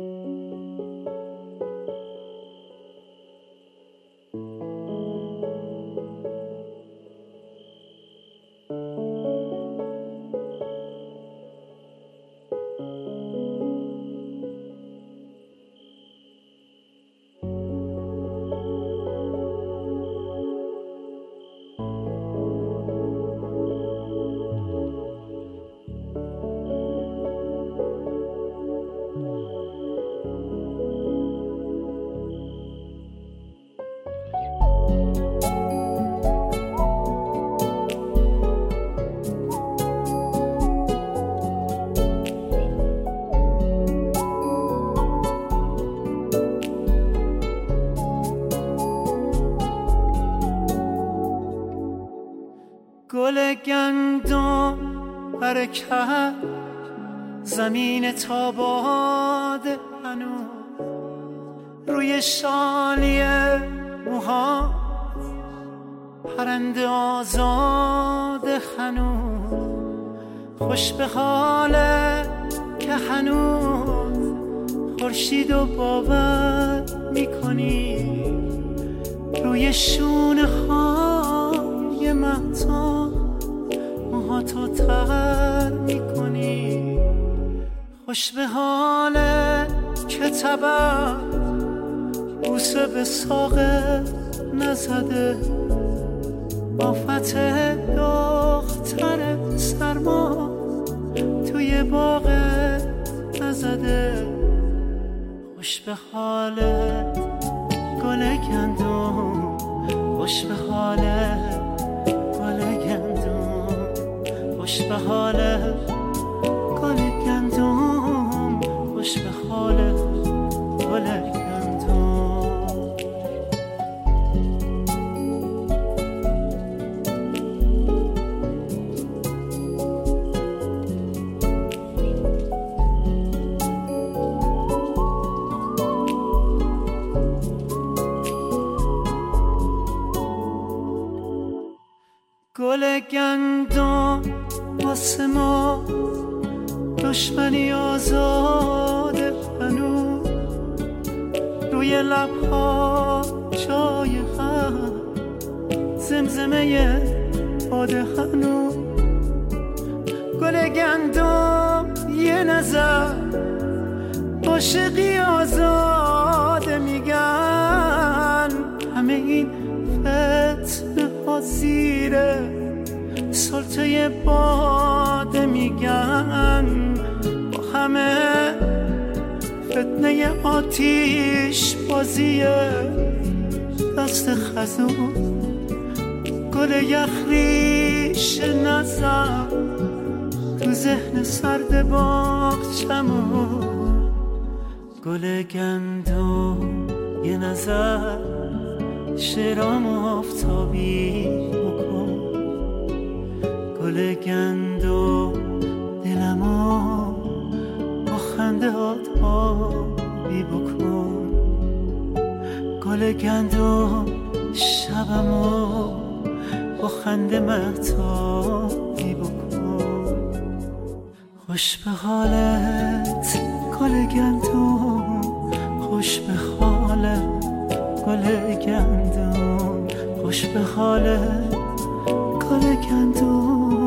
گل گندم برکت زمین تاباد هنوز روی شالی موها پرنده آزاد هنوز خوش به حاله که هنوز خورشید و باور میکنی روی شونه های مهتاب موهاتو تر میکنی خوش به حاله که طبع بوسه به ساقه نزده آفت دختر سرما توی باغ نزده خوش به حالت گل گندم خوش به حالت گل گندم خوش به حالت گل گندم خوش به حالت گل گندم گل گندم واسه ما دشمنی آزاده هنوز روی لبها جای هم زمزمه باده هنوز گل گندم یه نظر عاشقی آزاده میگن همه این فتنه ها زیره سلطه باده میگن با همه فتنه آتیش بازیه دست خزون گل یخریش نزن تو ذهن سرد باغچمون گل گندم یه نظر شرام آفتابی بکن گل گندم دلمو با خنده آبی بکن گل گندم شبمو با خنده مهتابی بکن خوش به حالت گل گندم خوش به حالت گل گندم خوش به حالت گل گندم